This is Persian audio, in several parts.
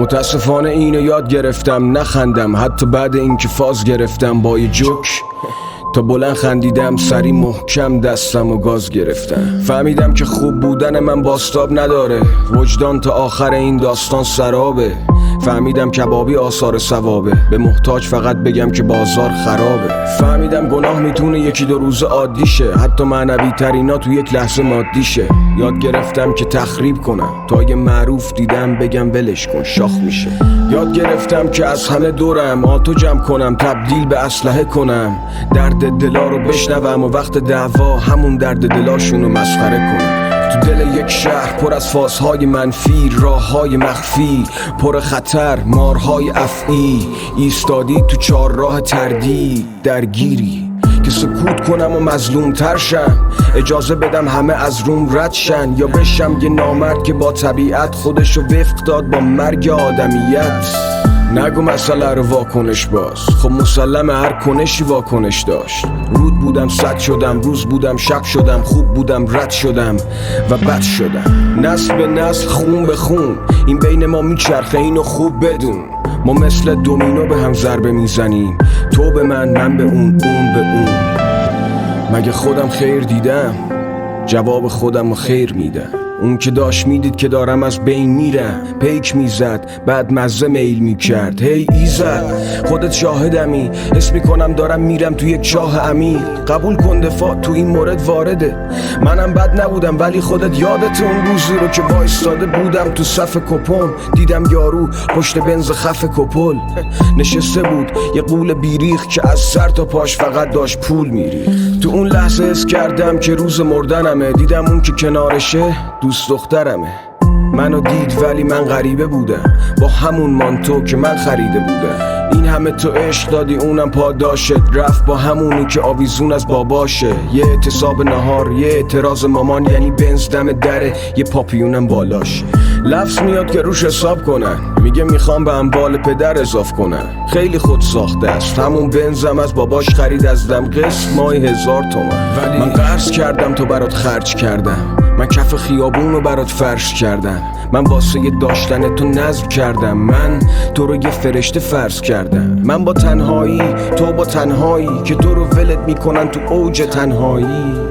متاسفانه اینو یاد گرفتم نخندم، حتی بعد اینکه فاز گرفتم با یه جوک تا بلند خندیدم، سری محکم دستم و گاز گرفتم. فهمیدم که خوب بودن من بازتاب نداره، وجدان تا آخر این داستان سرابه. فهمیدم کبابی آثار ثوابه، به محتاج فقط بگم که بازار خرابه. فهمیدم گناه میتونه یکی دو روز عادی شه، حتی معنوی ترینا تو یک لحظه مادی شه. یاد گرفتم که تخریب کنم تا یه معروف دیدم بگم ولش کن شاخ میشه. یاد گرفتم که از همه دورم آتو جمع کنم، تبدیل به اسلحه کنم، درد دلا رو بشنوم و وقت دعوا همون درد دلاشونو مسخره کنم. تو دل یک شهر پر از فازهای منفی، راههای مخفی پر خطر، مارهای افعی، ایستادی تو چهارراه تردید درگیری که سکوت کنم و مظلوم تر شم، اجازه بدم همه از روم رد شن، یا بشم یه نامرد که با طبیعت خودشو وفق داد با مرگ آدمیت. نگو مسئله رو واکنش باز، خب مسلم هر کنشی واکنش داشت. رود بودم صد شدم، روز بودم شب شدم، خوب بودم رد شدم و بد شدم. نسل به نسل خون به خون این بین ما میچرخه، اینو خوب بدون. ما مثل دومینو به هم ضربه میزنیم، تو به من به اون به اون. مگه خودم خیر دیدم؟ جواب خودم رو خیر میدم. اون که داشت میدید که دارم از بین میرم، پیک میزد بعد مزه میل میکرد. هی ایزد خودت شاهدمی، حس میکنم دارم میرم تو یک چاه عمیق. قبول کن دفاع تو این مورد وارده، منم بد نبودم ولی خودت یادت اون روزی رو که وایستاده بودم تو صف کپون، دیدم یارو پشت بنز خف کپل نشسته بود، یه قول بیریخ که از سر تا پاش فقط داشت پول میریخت. تو اون لحظه حس کردم که روز مردنمه، دیدم اون که کنارشه دوست دخترمه. منو دید ولی من غریبه بودم، با همون مانتو که من خریده بودم. این همه تو عشق دادی اونم پاداشت، رفت با همونی که آویزون از باباشه. یه اعتصاب نهار، یه اعتراض مامان، یعنی بنز دم دره، یه پاپیونم بالاشه. لفظ میاد که روش حساب کنن، میگه میخوام به اموال پدر اضاف کنن. خیلی خود ساخته است، همون بنزم از باباش خرید از دم، قسط ماهی 1000 تومن. ولی من قرض کردم تو برات خرج کردم، من کف خیابون رو برات فرش کردم، من واسه داشتن تو نذر کردم، من تو رو یه فرشته فرض کردم. من با تنهایی تو با تنهایی که تو رو ولت میکنن تو اوج تنهایی.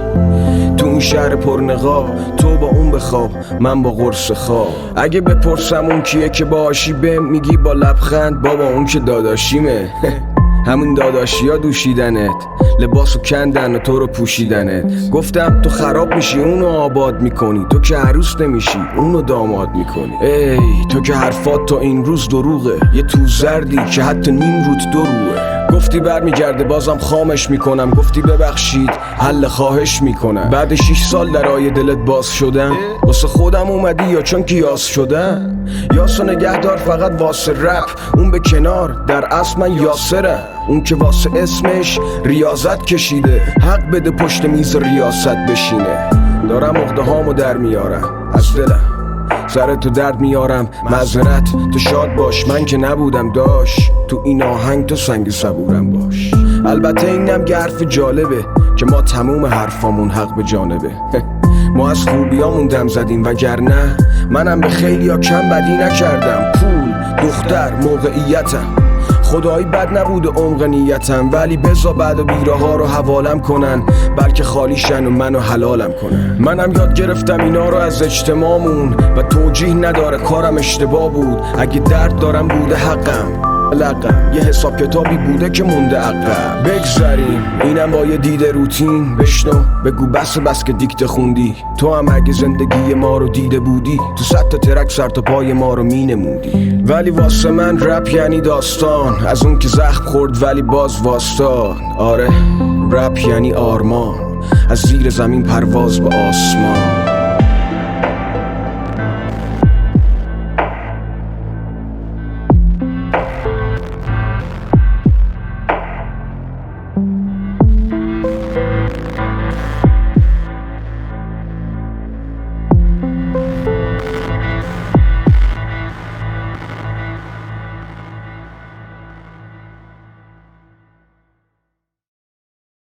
تو اون شهر پرنقا تو با اون بخواب، من با قرص خواب. اگه بپرسم اون کیه که باهاشی بهم میگی با لبخند بابا اون که داداشیمه. همون داداشی ها دوشیدنت، لباسو کندن و تو رو پوشیدنت. گفتم تو خراب میشی اونو آباد میکنی، تو که عروس نمیشی اونو داماد میکنی. ای تو که حرفات تا این روز دروغه، یه تو زردی که حتی نیم روت دروغه. گفتی برمیگرده بازم خامش میکنم، گفتی ببخشید حل خواهش میکنم. بعد 6 سال درای دلت باز شدم، واسه خودم اومدی یا چون که یاس شدم؟ یاسو نگهدار فقط واسه رپ، اون به کنار در اصل من یاسرم. اون که واسه اسمش ریاضت کشیده، حق بده پشت میز ریاست بشینه. دارم عقده هامو در میارم از دلم، سر تو درد میارم معذرت، تو شاد باش من که نبودم داش، تو این آهنگ تو سنگ صبورم باش. البته اینم که حرف جالبه که ما تموم حرفامون حق به جانبه. ما از خوبیامون دم زدیم وگرنه منم به خیلیا کم بدی نکردم. پول، دختر، موقعیتم خدایی بد نبود عمق نیتم، ولی بزا بعد و بیره ها رو حوالم کنن، بلکه خالیشن و منو حلالم کنن. منم یاد گرفتم اینا رو از اجتماعمون و توجیه نداره کارم اشتباه بود. اگه درد دارم بوده حقم، لقم یه حساب کتابی بوده که مونده عقب. بگذاریم اینم با یه دیده روتین، بشنو بگو بس که دیکته خوندی. تو هم اگه زندگی ما رو دیده بودی، تو 100 تا ترک سر تا پای ما رو مینمودی. ولی واسه من رپ یعنی داستان، از اون که زخم خورد ولی باز واسطان. آره رپ یعنی آرمان، از زیر زمین پرواز به آسمان.